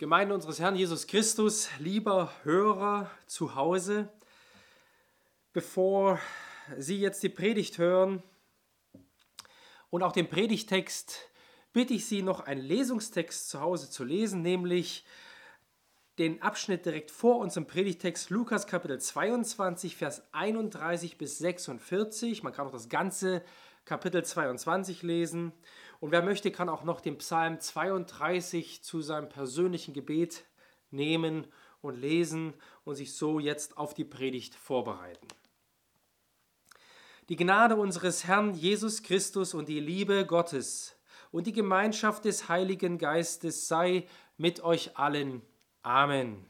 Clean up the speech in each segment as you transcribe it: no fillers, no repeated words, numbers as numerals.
Gemeinde unseres Herrn Jesus Christus, lieber Hörer zu Hause, bevor Sie jetzt die Predigt hören und auch den Predigtext, bitte ich Sie noch einen Lesungstext zu Hause zu lesen, nämlich den Abschnitt direkt vor unserem Predigtext, Lukas Kapitel 22, Vers 31 bis 46. Man kann auch das ganze Kapitel 22 lesen. Und wer möchte, kann auch noch den Psalm 32 zu seinem persönlichen Gebet nehmen und lesen und sich so jetzt auf die Predigt vorbereiten. Die Gnade unseres Herrn Jesus Christus und die Liebe Gottes und die Gemeinschaft des Heiligen Geistes sei mit euch allen. Amen.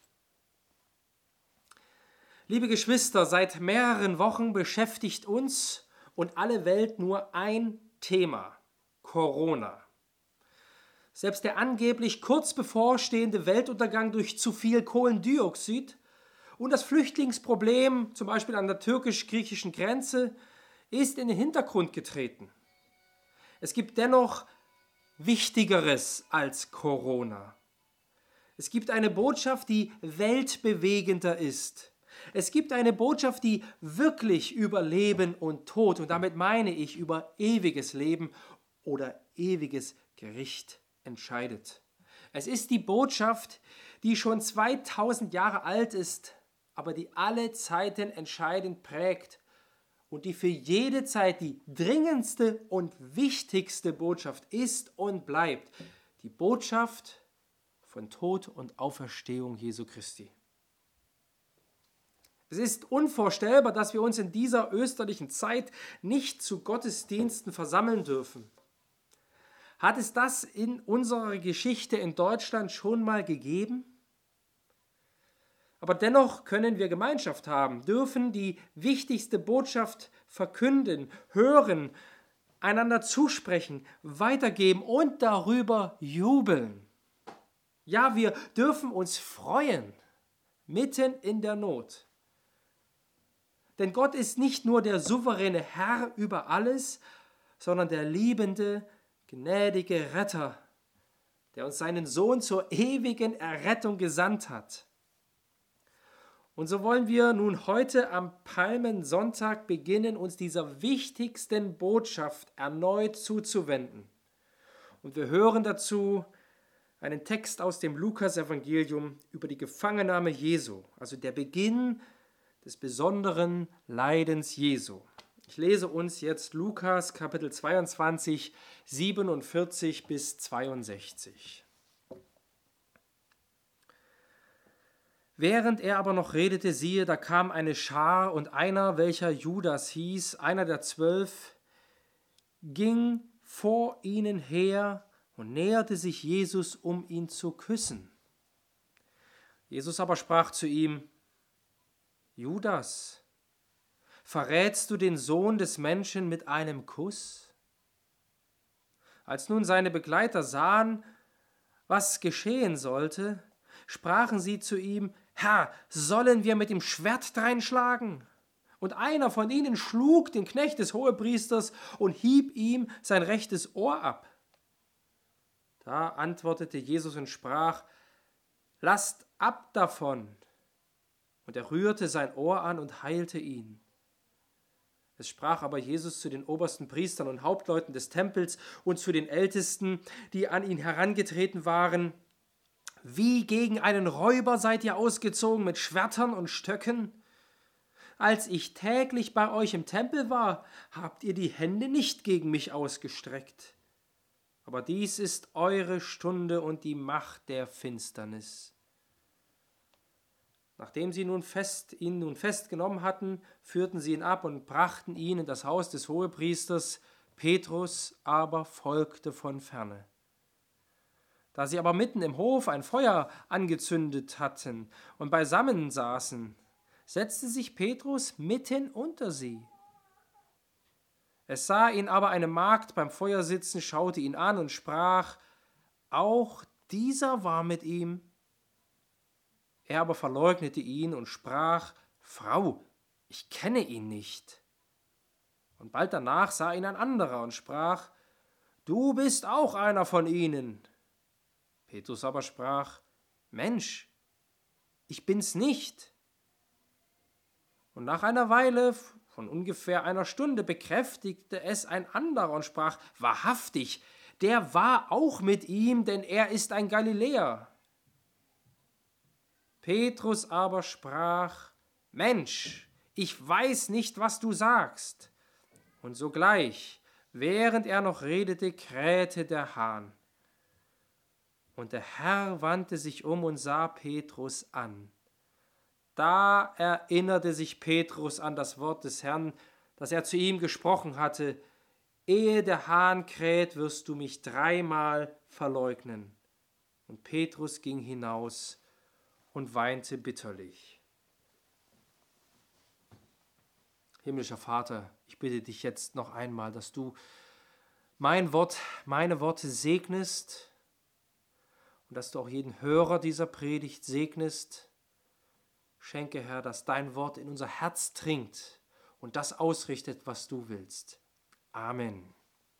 Liebe Geschwister, seit mehreren Wochen beschäftigt uns und alle Welt nur ein Thema: Corona. Selbst der angeblich kurz bevorstehende Weltuntergang durch zu viel Kohlendioxid und das Flüchtlingsproblem, zum Beispiel an der türkisch-griechischen Grenze, ist in den Hintergrund getreten. Es gibt dennoch Wichtigeres als Corona. Es gibt eine Botschaft, die weltbewegender ist. Es gibt eine Botschaft, die wirklich über Leben und Tod, und damit meine ich über ewiges Leben oder ewiges Gericht, entscheidet. Es ist die Botschaft, die schon 2000 Jahre alt ist, aber die alle Zeiten entscheidend prägt und die für jede Zeit die dringendste und wichtigste Botschaft ist und bleibt. Die Botschaft von Tod und Auferstehung Jesu Christi. Es ist unvorstellbar, dass wir uns in dieser österlichen Zeit nicht zu Gottesdiensten versammeln dürfen. Hat es das in unserer Geschichte in Deutschland schon mal gegeben? Aber dennoch können wir Gemeinschaft haben, dürfen die wichtigste Botschaft verkünden, hören, einander zusprechen, weitergeben und darüber jubeln. Ja, wir dürfen uns freuen, mitten in der Not. Denn Gott ist nicht nur der souveräne Herr über alles, sondern der liebende, gnädige Retter, der uns seinen Sohn zur ewigen Errettung gesandt hat. Und so wollen wir nun heute am Palmensonntag beginnen, uns dieser wichtigsten Botschaft erneut zuzuwenden. Und wir hören dazu einen Text aus dem Lukas-Evangelium über die Gefangennahme Jesu, also der Beginn des besonderen Leidens Jesu. Ich lese uns jetzt Lukas Kapitel 22, 47 bis 62. Während er aber noch redete, siehe, da kam eine Schar, und einer, welcher Judas hieß, einer der 12, ging vor ihnen her und näherte sich Jesus, um ihn zu küssen. Jesus aber sprach zu ihm: Judas, verrätst du den Sohn des Menschen mit einem Kuss? Als nun seine Begleiter sahen, was geschehen sollte, sprachen sie zu ihm: Herr, sollen wir mit dem Schwert dreinschlagen? Und einer von ihnen schlug den Knecht des Hohepriesters und hieb ihm sein rechtes Ohr ab. Da antwortete Jesus und sprach: Lasst ab davon. Und er rührte sein Ohr an und heilte ihn. Es sprach aber Jesus zu den obersten Priestern und Hauptleuten des Tempels und zu den Ältesten, die an ihn herangetreten waren: Wie gegen einen Räuber seid ihr ausgezogen mit Schwertern und Stöcken? Als ich täglich bei euch im Tempel war, habt ihr die Hände nicht gegen mich ausgestreckt. Aber dies ist eure Stunde und die Macht der Finsternis. Nachdem sie ihn nun festgenommen hatten, führten sie ihn ab und brachten ihn in das Haus des Hohepriesters. Petrus aber folgte von ferne. Da sie aber mitten im Hof ein Feuer angezündet hatten und beisammen saßen, setzte sich Petrus mitten unter sie. Es sah ihn aber eine Magd beim Feuer sitzen, schaute ihn an und sprach: Auch dieser war mit ihm. Er aber verleugnete ihn und sprach: Frau, ich kenne ihn nicht. Und bald danach sah ihn ein anderer und sprach: Du bist auch einer von ihnen. Petrus aber sprach: Mensch, ich bin's nicht. Und nach einer Weile von ungefähr einer Stunde bekräftigte es ein anderer und sprach: Wahrhaftig, der war auch mit ihm, denn er ist ein Galiläer. Petrus aber sprach: Mensch, ich weiß nicht, was du sagst. Und sogleich, während er noch redete, krähte der Hahn. Und der Herr wandte sich um und sah Petrus an. Da erinnerte sich Petrus an das Wort des Herrn, das er zu ihm gesprochen hatte: Ehe der Hahn kräht, wirst du mich 3-mal verleugnen. Und Petrus ging hinaus und weinte bitterlich. Himmlischer Vater, ich bitte dich jetzt noch einmal, dass du meine Worte segnest und dass du auch jeden Hörer dieser Predigt segnest. Schenke, Herr, dass dein Wort in unser Herz dringt und das ausrichtet, was du willst. Amen.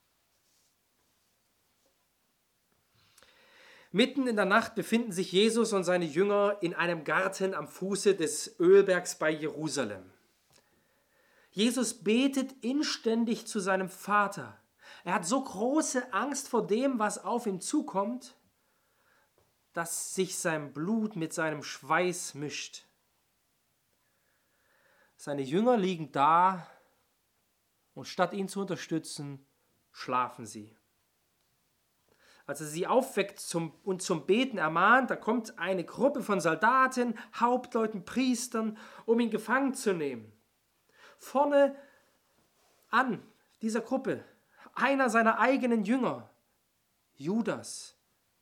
Mitten in der Nacht befinden sich Jesus und seine Jünger in einem Garten am Fuße des Ölbergs bei Jerusalem. Jesus betet inständig zu seinem Vater. Er hat so große Angst vor dem, was auf ihn zukommt, dass sich sein Blut mit seinem Schweiß mischt. Seine Jünger liegen da und statt ihn zu unterstützen, schlafen sie. Als er sie aufweckt und zum Beten ermahnt, da kommt eine Gruppe von Soldaten, Hauptleuten, Priestern, um ihn gefangen zu nehmen. Vorne an dieser Gruppe einer seiner eigenen Jünger, Judas.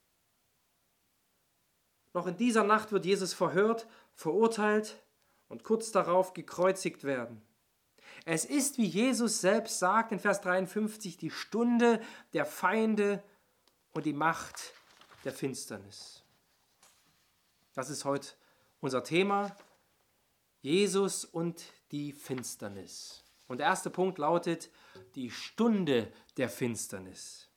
Noch in dieser Nacht wird Jesus verhört, verurteilt und kurz darauf gekreuzigt werden. Es ist, wie Jesus selbst sagt in Vers 53, die Stunde der Feinde und die Macht der Finsternis. Das ist heute unser Thema: Jesus und die Finsternis. Und der erste Punkt lautet: die Stunde der Finsternis.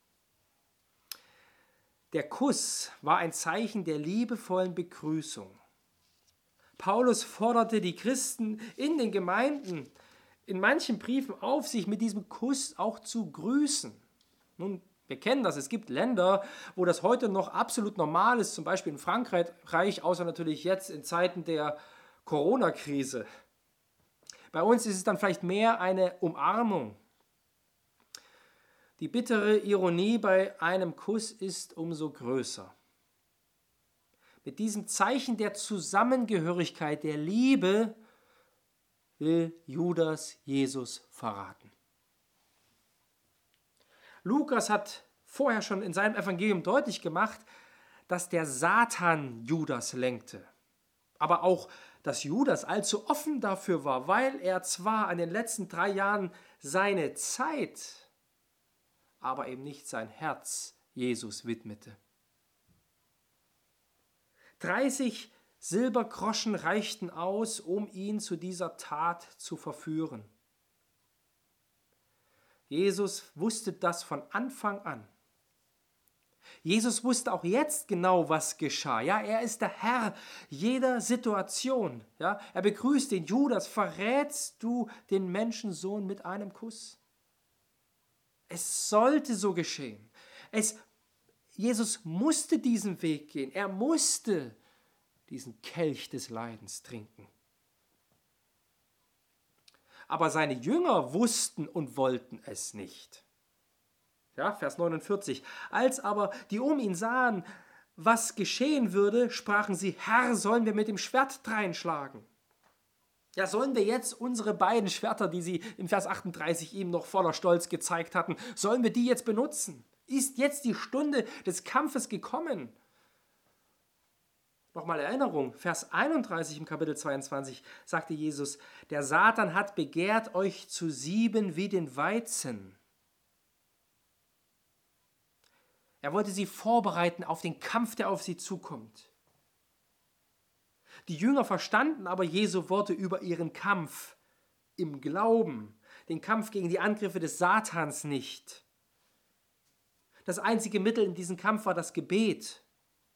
Der Kuss war ein Zeichen der liebevollen Begrüßung. Paulus forderte die Christen in den Gemeinden in manchen Briefen auf, sich mit diesem Kuss auch zu grüßen. Nun, wir kennen das, es gibt Länder, wo das heute noch absolut normal ist, zum Beispiel in Frankreich, außer natürlich jetzt in Zeiten der Corona-Krise. Bei uns ist es dann vielleicht mehr eine Umarmung. Die bittere Ironie bei einem Kuss ist umso größer. Mit diesem Zeichen der Zusammengehörigkeit, der Liebe, will Judas Jesus verraten. Lukas hat vorher schon in seinem Evangelium deutlich gemacht, dass der Satan Judas lenkte. Aber auch, dass Judas allzu offen dafür war, weil er zwar in den letzten 3 Jahren seine Zeit, aber eben nicht sein Herz Jesus widmete. 30 Silbergroschen reichten aus, um ihn zu dieser Tat zu verführen. Jesus wusste das von Anfang an. Jesus wusste auch jetzt genau, was geschah. Ja, er ist der Herr jeder Situation. Ja, er begrüßt den Judas: Verrätst du den Menschensohn mit einem Kuss? Es sollte so geschehen. Jesus musste diesen Weg gehen. Er musste diesen Kelch des Leidens trinken. Aber seine Jünger wussten und wollten es nicht. Ja, Vers 49. Als aber die um ihn sahen, was geschehen würde, sprachen sie: Herr, sollen wir mit dem Schwert dreinschlagen? Ja, sollen wir jetzt unsere beiden Schwerter, die sie in Vers 38 ihm noch voller Stolz gezeigt hatten, sollen wir die jetzt benutzen? Ist jetzt die Stunde des Kampfes gekommen? Nochmal Erinnerung, Vers 31 im Kapitel 22 sagte Jesus: Der Satan hat begehrt, euch zu sieben wie den Weizen. Er wollte sie vorbereiten auf den Kampf, der auf sie zukommt. Die Jünger verstanden aber Jesu Worte über ihren Kampf im Glauben, den Kampf gegen die Angriffe des Satans nicht. Das einzige Mittel in diesem Kampf war das Gebet.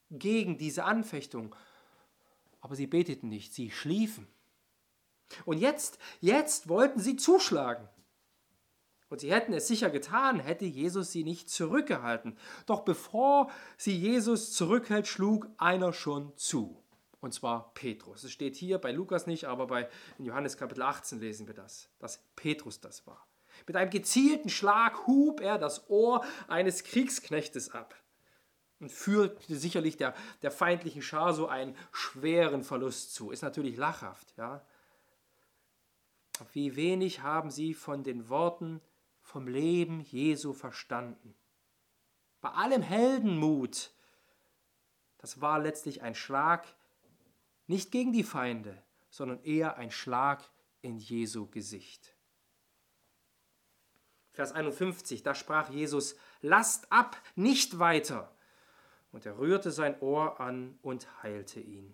gegen diese Anfechtung. Aber sie beteten nicht, sie schliefen. Und jetzt wollten sie zuschlagen. Und sie hätten es sicher getan, hätte Jesus sie nicht zurückgehalten. Doch bevor sie Jesus zurückhält, schlug einer schon zu. Und zwar Petrus. Es steht hier bei Lukas nicht, aber in Johannes Kapitel 18 lesen wir das, dass Petrus das war. Mit einem gezielten Schlag hub er das Ohr eines Kriegsknechtes ab und führte sicherlich der feindlichen Schar so einen schweren Verlust zu. Ist natürlich lachhaft. Ja? Wie wenig haben sie von den Worten vom Leben Jesu verstanden. Bei allem Heldenmut, das war letztlich ein Schlag nicht gegen die Feinde, sondern eher ein Schlag in Jesu Gesicht. Vers 51, da sprach Jesus, lasst ab, nicht weiter. Und er rührte sein Ohr an und heilte ihn.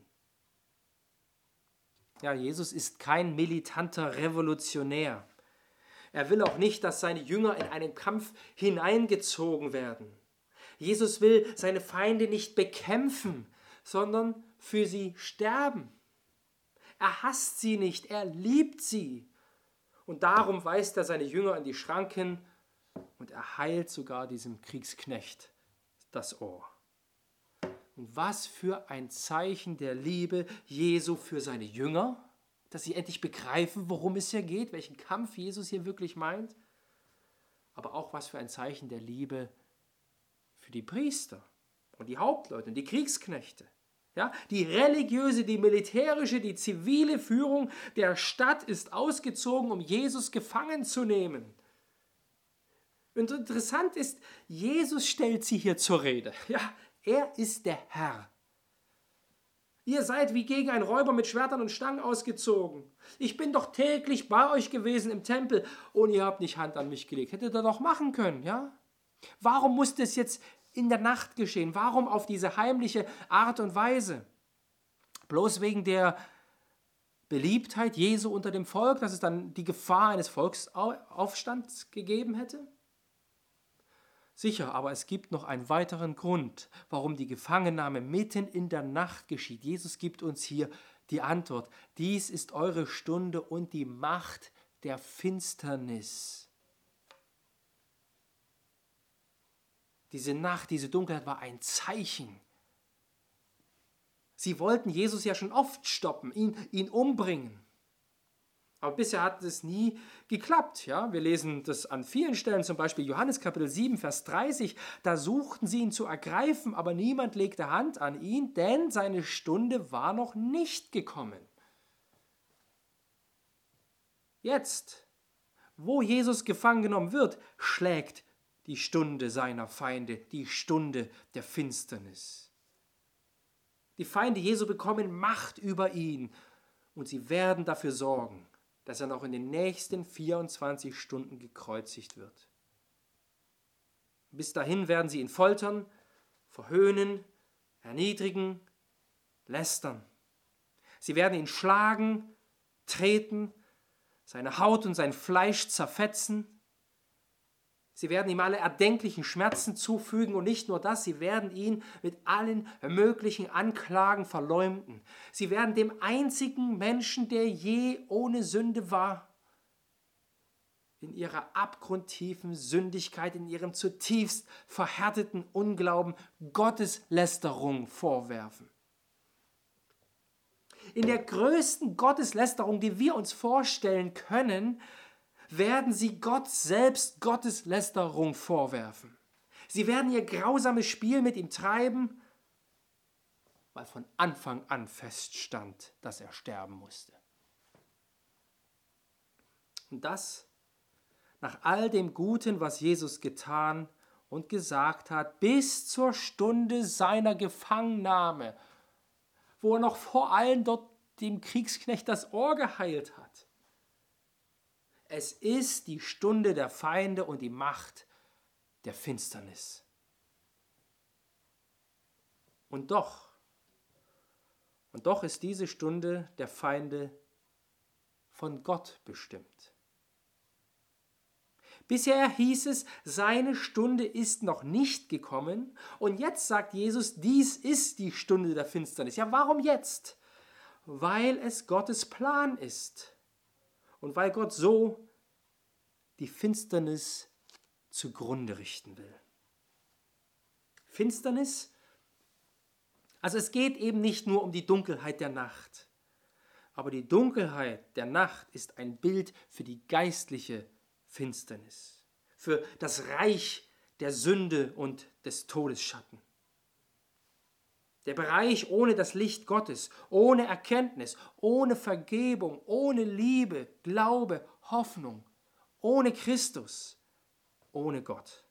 Ja, Jesus ist kein militanter Revolutionär. Er will auch nicht, dass seine Jünger in einen Kampf hineingezogen werden. Jesus will seine Feinde nicht bekämpfen, sondern für sie sterben. Er hasst sie nicht, er liebt sie. Und darum weist er seine Jünger in die Schranken und er heilt sogar diesem Kriegsknecht das Ohr. Und was für ein Zeichen der Liebe Jesu für seine Jünger, dass sie endlich begreifen, worum es hier geht, welchen Kampf Jesus hier wirklich meint. Aber auch was für ein Zeichen der Liebe für die Priester und die Hauptleute und die Kriegsknechte. Ja, die religiöse, die militärische, die zivile Führung der Stadt ist ausgezogen, um Jesus gefangen zu nehmen. Und interessant ist, Jesus stellt sie hier zur Rede. Ja, er ist der Herr. Ihr seid wie gegen einen Räuber mit Schwertern und Stangen ausgezogen. Ich bin doch täglich bei euch gewesen im Tempel und ihr habt nicht Hand an mich gelegt. Hättet ihr doch machen können, ja? Warum musste es jetzt in der Nacht geschehen? Warum auf diese heimliche Art und Weise? Bloß wegen der Beliebtheit Jesu unter dem Volk, dass es dann die Gefahr eines Volksaufstands gegeben hätte? Sicher, aber es gibt noch einen weiteren Grund, warum die Gefangennahme mitten in der Nacht geschieht. Jesus gibt uns hier die Antwort. Dies ist eure Stunde und die Macht der Finsternis. Diese Nacht, diese Dunkelheit war ein Zeichen. Sie wollten Jesus ja schon oft stoppen, ihn umbringen. Aber bisher hat es nie geklappt. Ja? Wir lesen das an vielen Stellen, zum Beispiel Johannes Kapitel 7, Vers 30. Da suchten sie ihn zu ergreifen, aber niemand legte Hand an ihn, denn seine Stunde war noch nicht gekommen. Jetzt, wo Jesus gefangen genommen wird, schlägt die Stunde seiner Feinde, die Stunde der Finsternis. Die Feinde Jesu bekommen Macht über ihn und sie werden dafür sorgen, dass er noch in den nächsten 24 Stunden gekreuzigt wird. Bis dahin werden sie ihn foltern, verhöhnen, erniedrigen, lästern. Sie werden ihn schlagen, treten, seine Haut und sein Fleisch zerfetzen. Sie werden ihm alle erdenklichen Schmerzen zufügen und nicht nur das, sie werden ihn mit allen möglichen Anklagen verleumden. Sie werden dem einzigen Menschen, der je ohne Sünde war, in ihrer abgrundtiefen Sündigkeit, in ihrem zutiefst verhärteten Unglauben Gotteslästerung vorwerfen. In der größten Gotteslästerung, die wir uns vorstellen können, werden sie Gott selbst Gotteslästerung vorwerfen. Sie werden ihr grausames Spiel mit ihm treiben, weil von Anfang an feststand, dass er sterben musste. Und das nach all dem Guten, was Jesus getan und gesagt hat, bis zur Stunde seiner Gefangennahme, wo er noch vor allen dort dem Kriegsknecht das Ohr geheilt hat. Es ist die Stunde der Feinde und die Macht der Finsternis. Und doch ist diese Stunde der Feinde von Gott bestimmt. Bisher hieß es, seine Stunde ist noch nicht gekommen. Und jetzt sagt Jesus, dies ist die Stunde der Finsternis. Ja, warum jetzt? Weil es Gottes Plan ist. Und weil Gott so die Finsternis zugrunde richten will. Finsternis, also es geht eben nicht nur um die Dunkelheit der Nacht. Aber die Dunkelheit der Nacht ist ein Bild für die geistliche Finsternis, für das Reich der Sünde und des Todesschatten. Der Bereich ohne das Licht Gottes, ohne Erkenntnis, ohne Vergebung, ohne Liebe, Glaube, Hoffnung, ohne Christus, ohne Gott.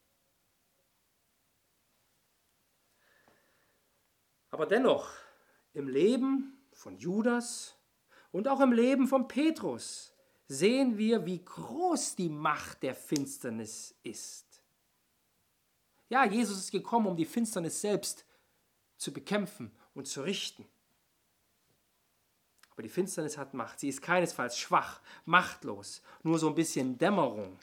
Aber dennoch, im Leben von Judas und auch im Leben von Petrus sehen wir, wie groß die Macht der Finsternis ist. Ja, Jesus ist gekommen, um die Finsternis selbst zu bekämpfen und zu richten. Aber die Finsternis hat Macht. Sie ist keinesfalls schwach, machtlos, nur so ein bisschen Dämmerung.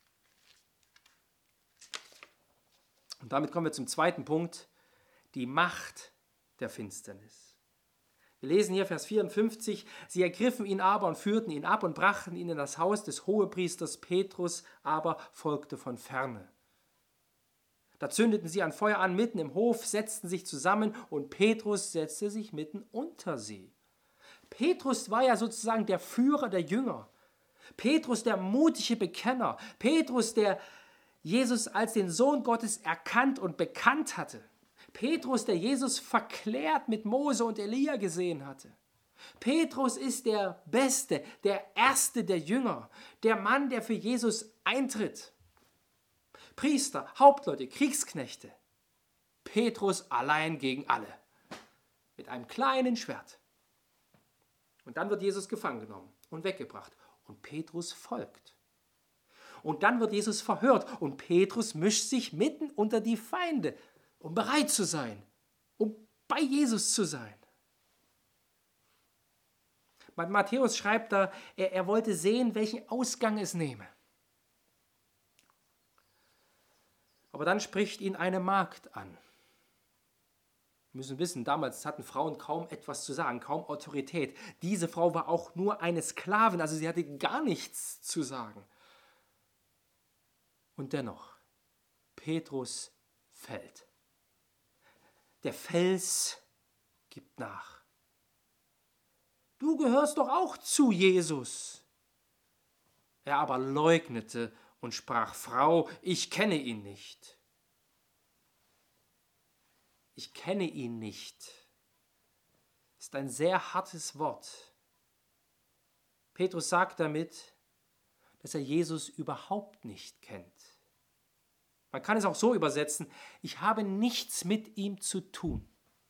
Und damit kommen wir zum zweiten Punkt, die Macht der Finsternis. Wir lesen hier Vers 54, sie ergriffen ihn aber und führten ihn ab und brachten ihn in das Haus des Hohepriesters. Petrus aber folgte von ferne. Da zündeten sie ein Feuer an mitten im Hof, setzten sich zusammen und Petrus setzte sich mitten unter sie. Petrus war ja sozusagen der Führer der Jünger. Petrus der mutige Bekenner. Petrus, der Jesus als den Sohn Gottes erkannt und bekannt hatte. Petrus, der Jesus verklärt mit Mose und Elia gesehen hatte. Petrus ist der Beste, der Erste der Jünger, der Mann, der für Jesus eintritt. Priester, Hauptleute, Kriegsknechte. Petrus allein gegen alle, mit einem kleinen Schwert. Und dann wird Jesus gefangen genommen und weggebracht. Und Petrus folgt. Und dann wird Jesus verhört und Petrus mischt sich mitten unter die Feinde, um bereit zu sein, um bei Jesus zu sein. Matthäus schreibt da, er wollte sehen, welchen Ausgang es nehme. Aber dann spricht ihn eine Magd an. Wir müssen wissen, damals hatten Frauen kaum etwas zu sagen, kaum Autorität. Diese Frau war auch nur eine Sklavin, also sie hatte gar nichts zu sagen. Und dennoch, Petrus fällt. Der Fels gibt nach. Du gehörst doch auch zu Jesus. Er aber leugnete und sprach, Frau, ich kenne ihn nicht. Ich kenne ihn nicht. Ist ein sehr hartes Wort. Petrus sagt damit, dass er Jesus überhaupt nicht kennt. Man kann es auch so übersetzen, ich habe nichts mit ihm zu tun.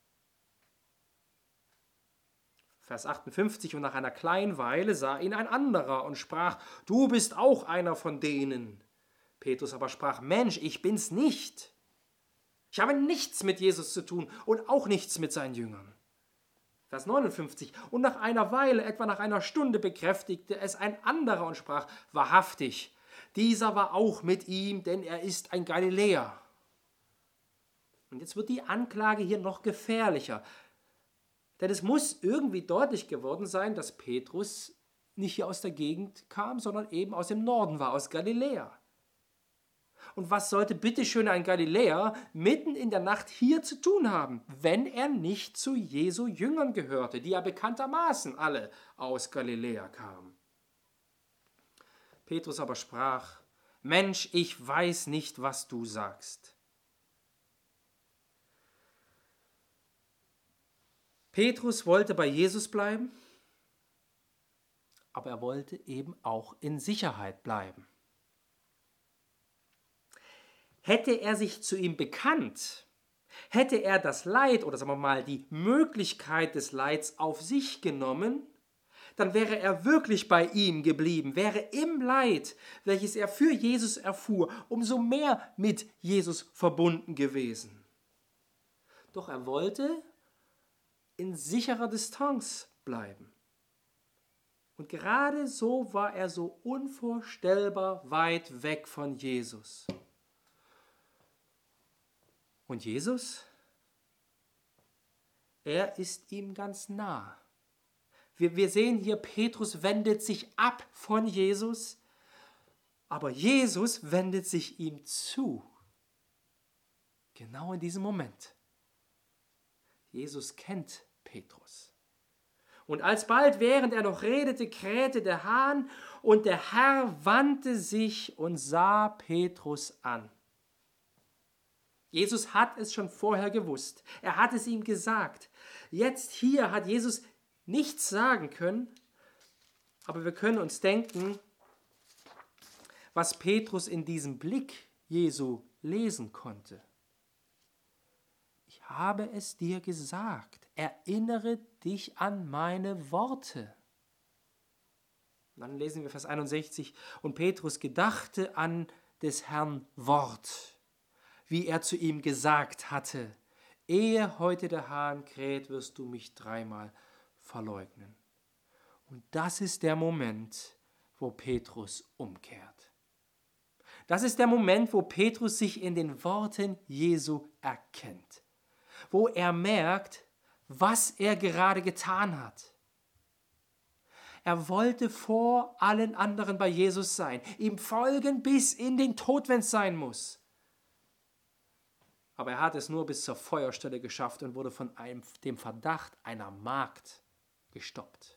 Vers 58, und nach einer kleinen Weile sah ihn ein anderer und sprach, du bist auch einer von denen. Petrus aber sprach, Mensch, ich bin's nicht. Ich habe nichts mit Jesus zu tun und auch nichts mit seinen Jüngern. Vers 59, und nach einer Weile, etwa nach einer Stunde, bekräftigte es ein anderer und sprach, wahrhaftig, dieser war auch mit ihm, denn er ist ein Galiläer. Und jetzt wird die Anklage hier noch gefährlicher. Denn es muss irgendwie deutlich geworden sein, dass Petrus nicht hier aus der Gegend kam, sondern eben aus dem Norden war, aus Galiläa. Und was sollte bitteschön ein Galiläer mitten in der Nacht hier zu tun haben, wenn er nicht zu Jesu Jüngern gehörte, die ja bekanntermaßen alle aus Galiläa kamen? Petrus aber sprach, Mensch, ich weiß nicht, was du sagst. Petrus wollte bei Jesus bleiben, aber er wollte eben auch in Sicherheit bleiben. Hätte er sich zu ihm bekannt, hätte er das Leid oder sagen wir mal die Möglichkeit des Leids auf sich genommen, dann wäre er wirklich bei ihm geblieben, wäre im Leid, welches er für Jesus erfuhr, umso mehr mit Jesus verbunden gewesen. Doch er wollte in sicherer Distanz bleiben. Und gerade so war er so unvorstellbar weit weg von Jesus. Und Jesus, er ist ihm ganz nah. Wir sehen hier, Petrus wendet sich ab von Jesus, aber Jesus wendet sich ihm zu. Genau in diesem Moment. Jesus kennt Petrus. Und alsbald, während er noch redete, krähte der Hahn, und der Herr wandte sich und sah Petrus an. Jesus hat es schon vorher gewusst. Er hat es ihm gesagt. Jetzt hier hat Jesus nichts sagen können, aber wir können uns denken, was Petrus in diesem Blick Jesu lesen konnte. Ich habe es dir gesagt, erinnere dich an meine Worte. Dann lesen wir Vers 61, und Petrus gedachte an des Herrn Wort, wie er zu ihm gesagt hatte, ehe heute der Hahn kräht, wirst du mich 3-mal verleugnen. Und das ist der Moment, wo Petrus umkehrt. Das ist der Moment, wo Petrus sich in den Worten Jesu erkennt, wo er merkt, was er gerade getan hat. Er wollte vor allen anderen bei Jesus sein, ihm folgen bis in den Tod, wenn es sein muss. Aber er hat es nur bis zur Feuerstelle geschafft und wurde von dem Verdacht einer Magd gestoppt.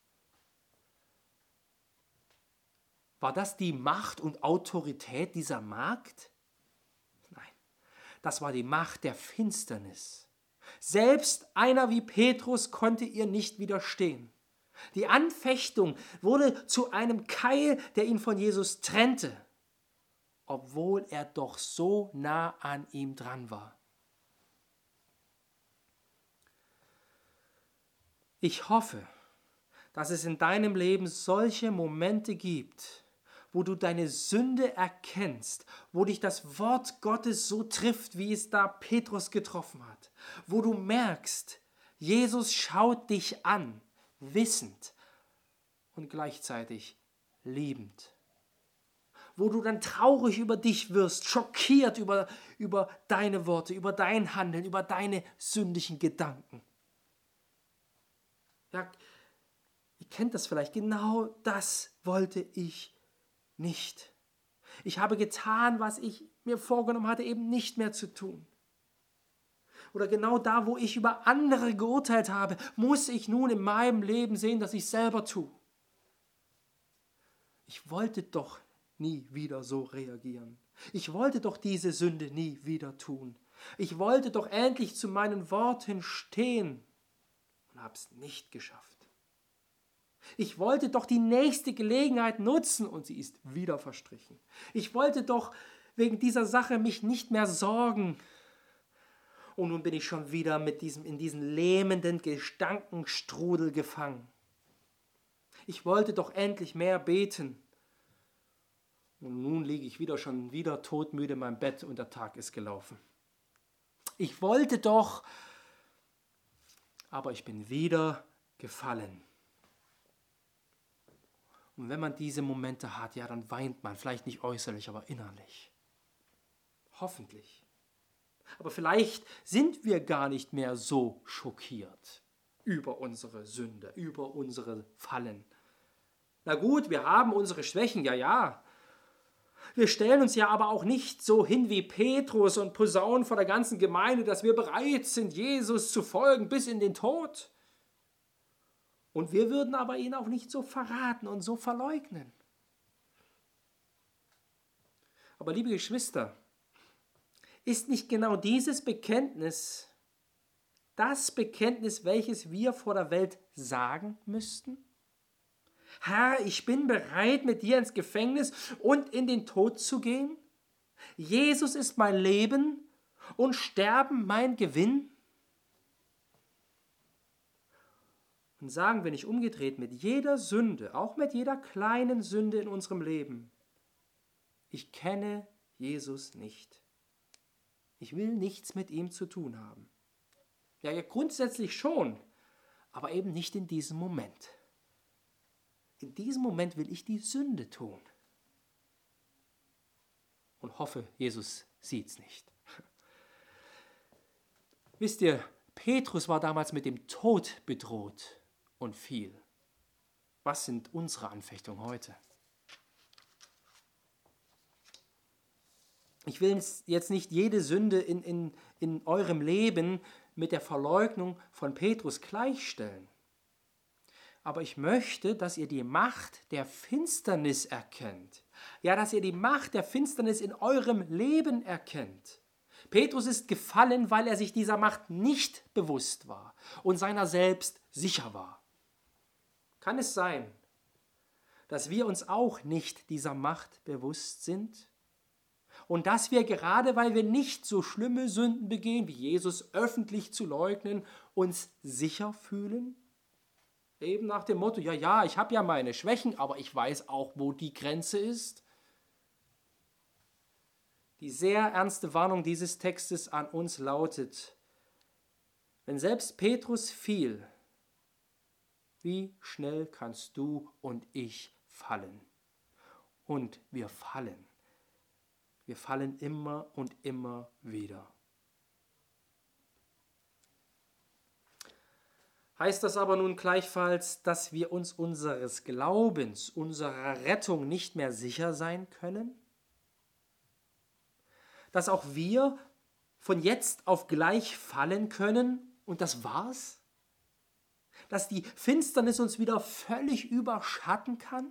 War das die Macht und Autorität dieser Magd? Nein, das war die Macht der Finsternis. Selbst einer wie Petrus konnte ihr nicht widerstehen. Die Anfechtung wurde zu einem Keil, der ihn von Jesus trennte, obwohl er doch so nah an ihm dran war. Ich hoffe, dass es in deinem Leben solche Momente gibt, wo du deine Sünde erkennst, wo dich das Wort Gottes so trifft, wie es da Petrus getroffen hat, wo du merkst, Jesus schaut dich an, wissend und gleichzeitig liebend. Wo du dann traurig über dich wirst, schockiert über deine Worte, über dein Handeln, über deine sündigen Gedanken. Ja, ihr kennt das vielleicht, genau das wollte ich nicht. Ich habe getan, was ich mir vorgenommen hatte, eben nicht mehr zu tun. Oder genau da, wo ich über andere geurteilt habe, muss ich nun in meinem Leben sehen, dass ich selber tue. Ich wollte doch nie wieder so reagieren. Ich wollte doch diese Sünde nie wieder tun. Ich wollte doch endlich zu meinen Worten stehen und habe es nicht geschafft. Ich wollte doch die nächste Gelegenheit nutzen und sie ist wieder verstrichen. Ich wollte doch wegen dieser Sache mich nicht mehr sorgen. Und nun bin ich schon wieder in diesen lähmenden Gedankenstrudel gefangen. Ich wollte doch endlich mehr beten. Und nun liege ich schon wieder todmüde in meinem Bett und der Tag ist gelaufen. Ich wollte doch, aber ich bin wieder gefallen. Und wenn man diese Momente hat, ja, dann weint man, vielleicht nicht äußerlich, aber innerlich. Hoffentlich. Aber vielleicht sind wir gar nicht mehr so schockiert über unsere Sünde, über unsere Fallen. Na gut, wir haben unsere Schwächen, ja. Wir stellen uns ja aber auch nicht so hin wie Petrus und posaunen vor der ganzen Gemeinde, dass wir bereit sind, Jesus zu folgen bis in den Tod. Und wir würden aber ihn auch nicht so verraten und so verleugnen. Aber liebe Geschwister, ist nicht genau dieses Bekenntnis das Bekenntnis, welches wir vor der Welt sagen müssten? Herr, ich bin bereit, mit dir ins Gefängnis und in den Tod zu gehen. Jesus ist mein Leben und Sterben mein Gewinn. Und sagen wir nicht umgedreht mit jeder Sünde, auch mit jeder kleinen Sünde in unserem Leben: Ich kenne Jesus nicht. Ich will nichts mit ihm zu tun haben. Ja, grundsätzlich schon, aber eben nicht in diesem Moment. in diesem Moment will ich die Sünde tun. Und hoffe, Jesus sieht es nicht. Wisst ihr, Petrus war damals mit dem Tod bedroht und fiel. Was sind unsere Anfechtungen heute? Ich will jetzt nicht jede Sünde in eurem Leben mit der Verleugnung von Petrus gleichstellen. Aber ich möchte, dass ihr die Macht der Finsternis erkennt. Ja, dass ihr die Macht der Finsternis in eurem Leben erkennt. Petrus ist gefallen, weil er sich dieser Macht nicht bewusst war und seiner selbst sicher war. Kann es sein, dass wir uns auch nicht dieser Macht bewusst sind? Und dass wir gerade, weil wir nicht so schlimme Sünden begehen, wie Jesus öffentlich zu leugnen, uns sicher fühlen? Eben nach dem Motto, ja, ich habe ja meine Schwächen, aber ich weiß auch, wo die Grenze ist. Die sehr ernste Warnung dieses Textes an uns lautet, wenn selbst Petrus fiel, wie schnell kannst du und ich fallen? Und wir fallen. Wir fallen immer und immer wieder. Heißt das aber nun gleichfalls, dass wir uns unseres Glaubens, unserer Rettung nicht mehr sicher sein können? Dass auch wir von jetzt auf gleich fallen können und das war's? Dass die Finsternis uns wieder völlig überschatten kann?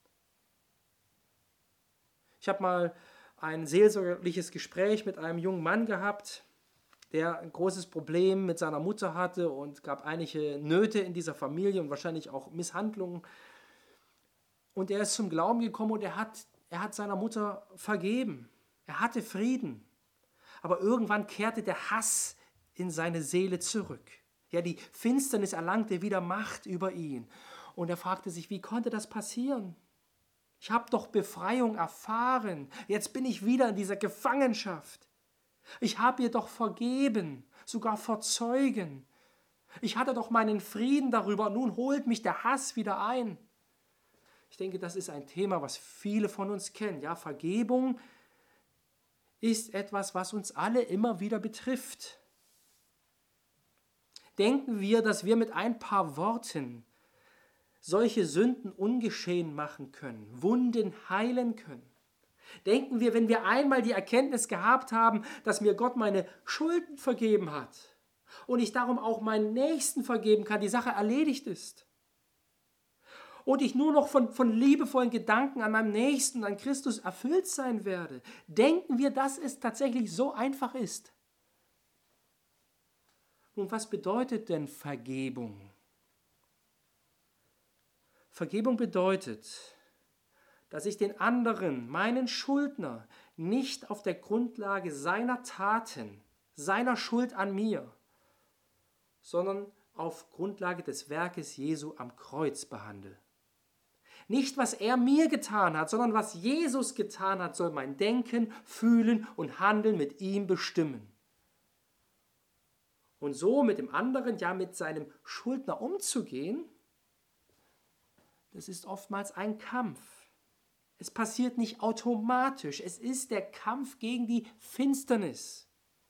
Ich habe mal ein seelsorgerliches Gespräch mit einem jungen Mann gehabt, der ein großes Problem mit seiner Mutter hatte und gab einige Nöte in dieser Familie und wahrscheinlich auch Misshandlungen. Und er ist zum Glauben gekommen und er hat seiner Mutter vergeben. Er hatte Frieden. Aber irgendwann kehrte der Hass in seine Seele zurück. Ja, die Finsternis erlangte wieder Macht über ihn. Und er fragte sich, wie konnte das passieren? Ich habe doch Befreiung erfahren. Jetzt bin ich wieder in dieser Gefangenschaft. Ich habe ihr doch vergeben, sogar verzeugen. Ich hatte doch meinen Frieden darüber, nun holt mich der Hass wieder ein. Ich denke, das ist ein Thema, was viele von uns kennen. Ja, Vergebung ist etwas, was uns alle immer wieder betrifft. Denken wir, dass wir mit ein paar Worten solche Sünden ungeschehen machen können, Wunden heilen können? Denken wir, wenn wir einmal die Erkenntnis gehabt haben, dass mir Gott meine Schulden vergeben hat und ich darum auch meinen Nächsten vergeben kann, die Sache erledigt ist und ich nur noch von liebevollen Gedanken an meinem Nächsten und an Christus erfüllt sein werde, denken wir, dass es tatsächlich so einfach ist? Nun, was bedeutet denn Vergebung? Vergebung bedeutet, dass ich den anderen, meinen Schuldner, nicht auf der Grundlage seiner Taten, seiner Schuld an mir, sondern auf Grundlage des Werkes Jesu am Kreuz behandle. Nicht, was er mir getan hat, sondern was Jesus getan hat, soll mein Denken, Fühlen und Handeln mit ihm bestimmen. Und so mit dem anderen, ja mit seinem Schuldner umzugehen, das ist oftmals ein Kampf. Es passiert nicht automatisch. Es ist der Kampf gegen die Finsternis.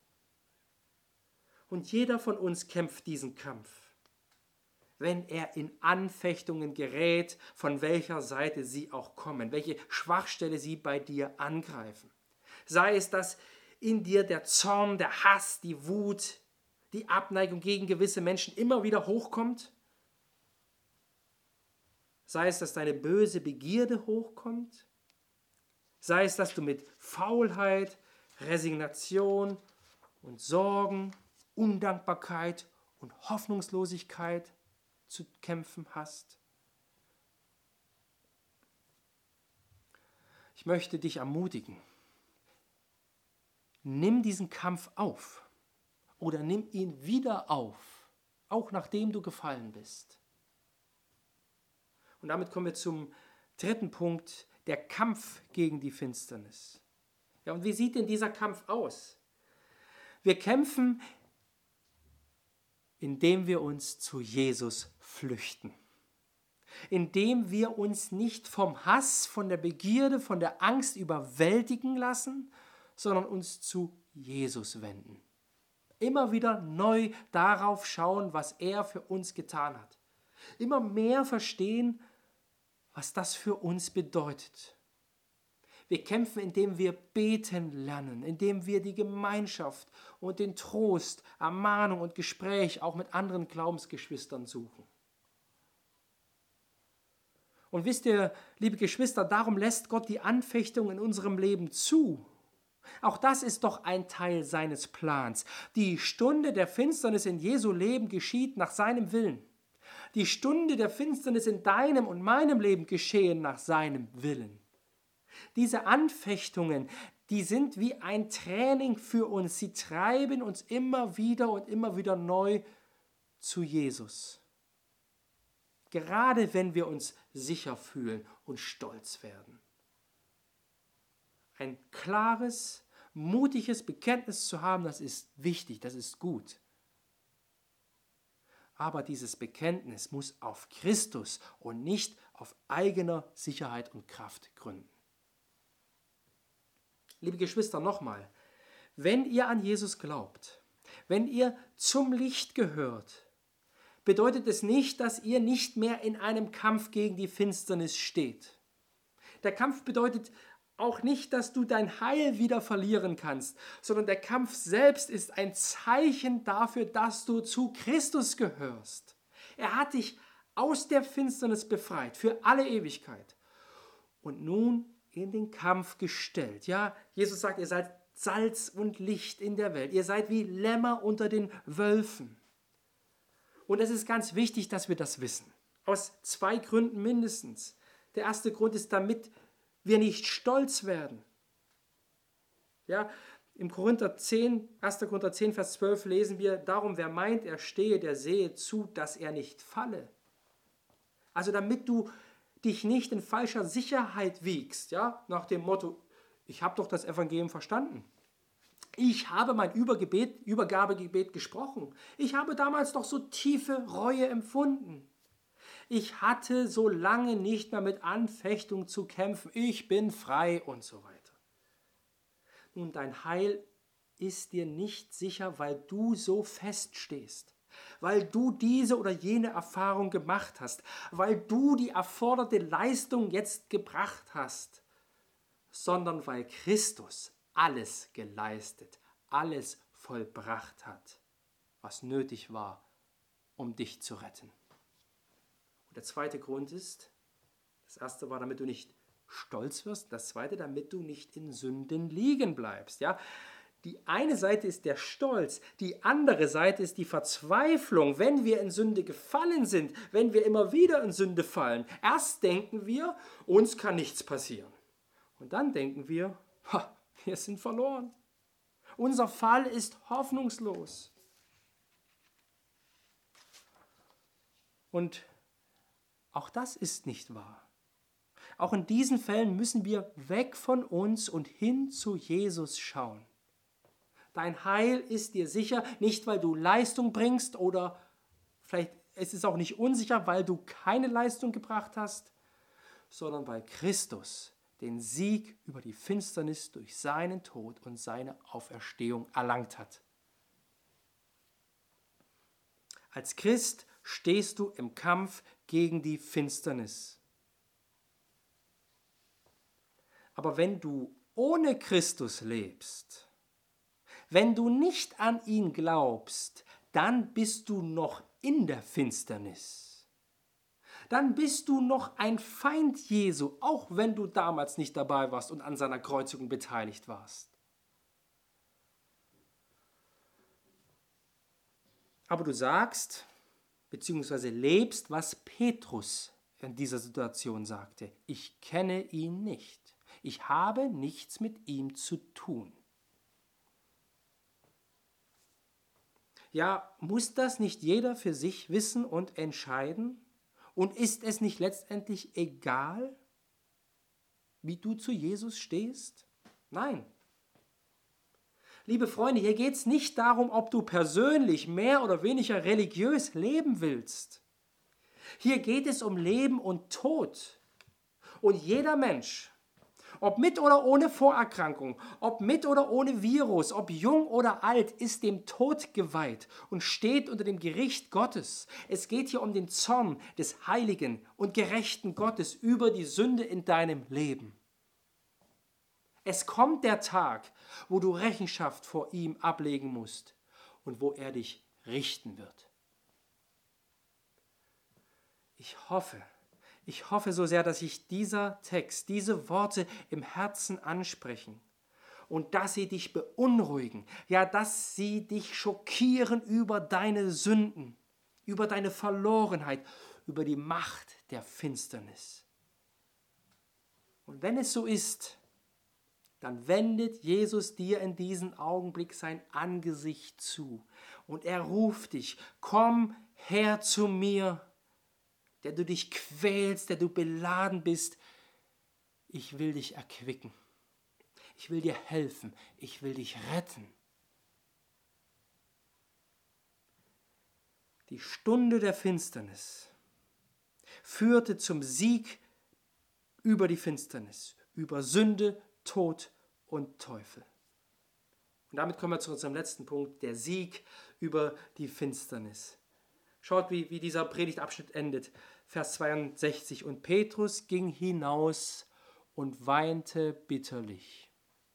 Und jeder von uns kämpft diesen Kampf, wenn er in Anfechtungen gerät, von welcher Seite sie auch kommen, welche Schwachstelle sie bei dir angreifen. Sei es, dass in dir der Zorn, der Hass, die Wut, die Abneigung gegen gewisse Menschen immer wieder hochkommt. Sei es, dass deine böse Begierde hochkommt. Sei es, dass du mit Faulheit, Resignation und Sorgen, Undankbarkeit und Hoffnungslosigkeit zu kämpfen hast. Ich möchte dich ermutigen, nimm diesen Kampf auf oder nimm ihn wieder auf, auch nachdem du gefallen bist. Und damit kommen wir zum dritten Punkt, der Kampf gegen die Finsternis. Ja, und wie sieht denn dieser Kampf aus? Wir kämpfen, indem wir uns zu Jesus flüchten. indem wir uns nicht vom Hass, von der Begierde, von der Angst überwältigen lassen, sondern uns zu Jesus wenden. Immer wieder neu darauf schauen, was er für uns getan hat. Immer mehr verstehen, was das für uns bedeutet. Wir kämpfen, indem wir beten lernen, indem wir die Gemeinschaft und den Trost, Ermahnung und Gespräch auch mit anderen Glaubensgeschwistern suchen. Und wisst ihr, liebe Geschwister, darum lässt Gott die Anfechtung in unserem Leben zu. Auch das ist doch ein Teil seines Plans. Die Stunde der Finsternis in Jesu Leben geschieht nach seinem Willen. Die Stunde der Finsternis in deinem und meinem Leben geschehen nach seinem Willen. Diese Anfechtungen, die sind wie ein Training für uns. Sie treiben uns immer wieder und immer wieder neu zu Jesus. Gerade wenn wir uns sicher fühlen und stolz werden. Ein klares, mutiges Bekenntnis zu haben, das ist wichtig, das ist gut. Aber dieses Bekenntnis muss auf Christus und nicht auf eigener Sicherheit und Kraft gründen. Liebe Geschwister, nochmal, wenn ihr an Jesus glaubt, wenn ihr zum Licht gehört, bedeutet es nicht, dass ihr nicht mehr in einem Kampf gegen die Finsternis steht. Der Kampf bedeutet auch nicht, dass du dein Heil wieder verlieren kannst, sondern der Kampf selbst ist ein Zeichen dafür, dass du zu Christus gehörst. Er hat dich aus der Finsternis befreit, für alle Ewigkeit. Und nun in den Kampf gestellt. Ja, Jesus sagt, ihr seid Salz und Licht in der Welt. Ihr seid wie Lämmer unter den Wölfen. Und es ist ganz wichtig, dass wir das wissen. Aus 2 Gründen mindestens. Der erste Grund ist, damit wir nicht stolz werden. Ja, im 1. Korinther 10, Vers 12 lesen wir, darum, wer meint, er stehe, der sehe zu, dass er nicht falle. Also damit du dich nicht in falscher Sicherheit wiegst, ja, nach dem Motto, ich habe doch das Evangelium verstanden. Ich habe mein Übergabegebet gesprochen. Ich habe damals doch so tiefe Reue empfunden. Ich hatte so lange nicht mehr mit Anfechtung zu kämpfen. Ich bin frei und so weiter. Nun, dein Heil ist dir nicht sicher, weil du so feststehst. Weil du diese oder jene Erfahrung gemacht hast, weil du die erforderte Leistung jetzt gebracht hast, sondern weil Christus alles geleistet, alles vollbracht hat, was nötig war, um dich zu retten. Und der zweite Grund ist, das erste war, damit du nicht stolz wirst, das zweite, damit du nicht in Sünden liegen bleibst, ja. Die eine Seite ist der Stolz, die andere Seite ist die Verzweiflung, wenn wir in Sünde gefallen sind, wenn wir immer wieder in Sünde fallen. Erst denken wir, uns kann nichts passieren. Und dann denken wir, wir sind verloren. Unser Fall ist hoffnungslos. Und auch das ist nicht wahr. Auch in diesen Fällen müssen wir weg von uns und hin zu Jesus schauen. Dein Heil ist dir sicher, nicht weil du Leistung bringst oder vielleicht ist es auch nicht unsicher, weil du keine Leistung gebracht hast, sondern weil Christus den Sieg über die Finsternis durch seinen Tod und seine Auferstehung erlangt hat. Als Christ stehst du im Kampf gegen die Finsternis. Aber wenn du ohne Christus lebst, wenn du nicht an ihn glaubst, dann bist du noch in der Finsternis. Dann bist du noch ein Feind Jesu, auch wenn du damals nicht dabei warst und an seiner Kreuzigung beteiligt warst. Aber du sagst, beziehungsweise lebst, was Petrus in dieser Situation sagte. Ich kenne ihn nicht. Ich habe nichts mit ihm zu tun. Ja, muss das nicht jeder für sich wissen und entscheiden? Und ist es nicht letztendlich egal, wie du zu Jesus stehst? Nein. Liebe Freunde, hier geht es nicht darum, ob du persönlich mehr oder weniger religiös leben willst. Hier geht es um Leben und Tod. Und jeder Mensch, ob mit oder ohne Vorerkrankung, ob mit oder ohne Virus, ob jung oder alt, ist dem Tod geweiht und steht unter dem Gericht Gottes. Es geht hier um den Zorn des heiligen und gerechten Gottes über die Sünde in deinem Leben. Es kommt der Tag, wo du Rechenschaft vor ihm ablegen musst und wo er dich richten wird. Ich hoffe so sehr, dass sich dieser Text, diese Worte im Herzen ansprechen und dass sie dich beunruhigen, ja, dass sie dich schockieren über deine Sünden, über deine Verlorenheit, über die Macht der Finsternis. Und wenn es so ist, dann wendet Jesus dir in diesem Augenblick sein Angesicht zu und er ruft dich, komm her zu mir, der du dich quälst, der du beladen bist. Ich will dich erquicken. Ich will dir helfen. Ich will dich retten. Die Stunde der Finsternis führte zum Sieg über die Finsternis, über Sünde, Tod und Teufel. Und damit kommen wir zu unserem letzten Punkt, der Sieg über die Finsternis. Schaut, wie dieser Predigtabschnitt endet. Vers 62. Und Petrus ging hinaus und weinte bitterlich.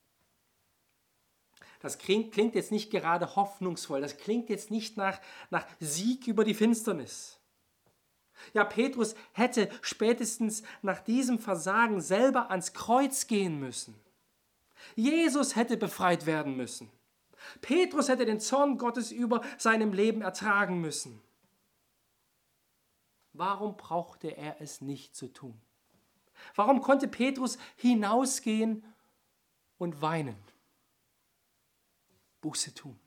Das klingt jetzt nicht gerade hoffnungsvoll. Das klingt jetzt nicht nach Sieg über die Finsternis. Ja, Petrus hätte spätestens nach diesem Versagen selber ans Kreuz gehen müssen. Jesus hätte befreit werden müssen. Petrus hätte den Zorn Gottes über seinem Leben ertragen müssen. Warum brauchte er es nicht zu tun? Warum konnte Petrus hinausgehen und weinen? Buße tun.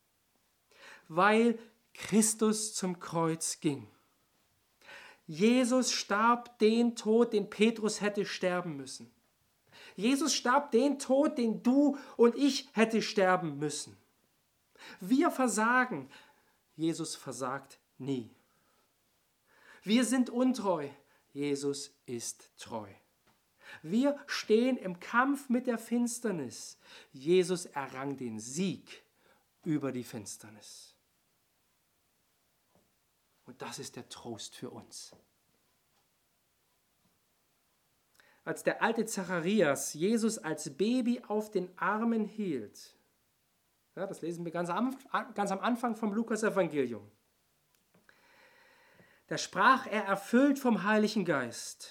Weil Christus zum Kreuz ging. Jesus starb den Tod, den Petrus hätte sterben müssen. Jesus starb den Tod, den du und ich hätte sterben müssen. Wir versagen. Jesus versagt nie. Wir sind untreu. Jesus ist treu. Wir stehen im Kampf mit der Finsternis. Jesus errang den Sieg über die Finsternis. Und das ist der Trost für uns. Als der alte Zacharias Jesus als Baby auf den Armen hielt, ja, das lesen wir ganz am Anfang vom Lukas-Evangelium, da sprach er erfüllt vom Heiligen Geist: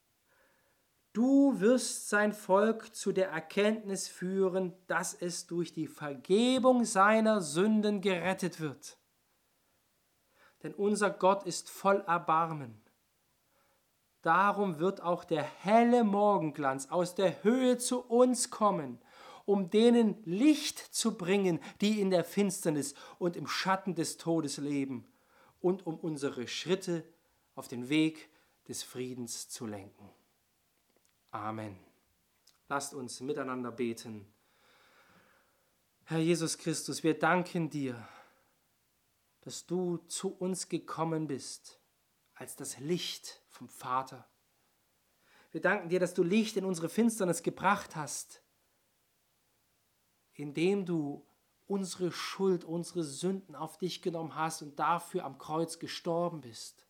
Du wirst sein Volk zu der Erkenntnis führen, dass es durch die Vergebung seiner Sünden gerettet wird. Denn unser Gott ist voll Erbarmen. Darum wird auch der helle Morgenglanz aus der Höhe zu uns kommen, um denen Licht zu bringen, die in der Finsternis und im Schatten des Todes leben, und um unsere Schritte auf den Weg des Friedens zu lenken. Amen. Lasst uns miteinander beten. Herr Jesus Christus, wir danken dir, dass du zu uns gekommen bist als das Licht vom Vater. Wir danken dir, dass du Licht in unsere Finsternis gebracht hast, indem du unsere Schuld, unsere Sünden auf dich genommen hast und dafür am Kreuz gestorben bist.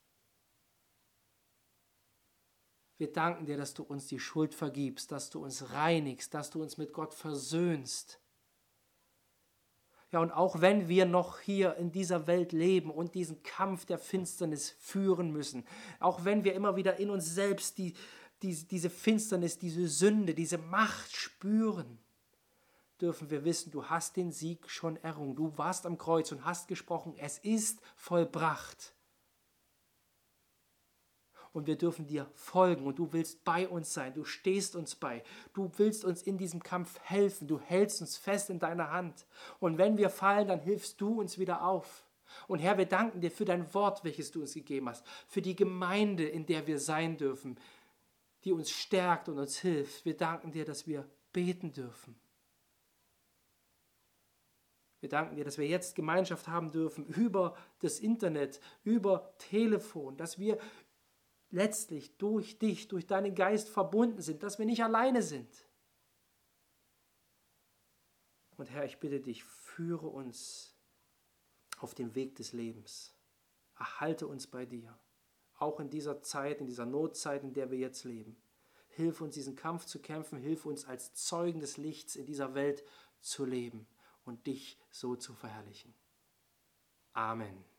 Wir danken dir, dass du uns die Schuld vergibst, dass du uns reinigst, dass du uns mit Gott versöhnst. Ja, und auch wenn wir noch hier in dieser Welt leben und diesen Kampf der Finsternis führen müssen, auch wenn wir immer wieder in uns selbst diese Finsternis, diese Sünde, diese Macht spüren, dürfen wir wissen, du hast den Sieg schon errungen. Du warst am Kreuz und hast gesprochen, es ist vollbracht. Und wir dürfen dir folgen und du willst bei uns sein, du stehst uns bei, du willst uns in diesem Kampf helfen, du hältst uns fest in deiner Hand. Und wenn wir fallen, dann hilfst du uns wieder auf. Und Herr, wir danken dir für dein Wort, welches du uns gegeben hast, für die Gemeinde, in der wir sein dürfen, die uns stärkt und uns hilft. Wir danken dir, dass wir beten dürfen. Wir danken dir, dass wir jetzt Gemeinschaft haben dürfen über das Internet, über Telefon, dass wir letztlich durch dich, durch deinen Geist verbunden sind, dass wir nicht alleine sind. Und Herr, ich bitte dich, führe uns auf dem Weg des Lebens. Erhalte uns bei dir, auch in dieser Zeit, in dieser Notzeit, in der wir jetzt leben. Hilf uns, diesen Kampf zu kämpfen, hilf uns, als Zeugen des Lichts in dieser Welt zu leben und dich so zu verherrlichen. Amen.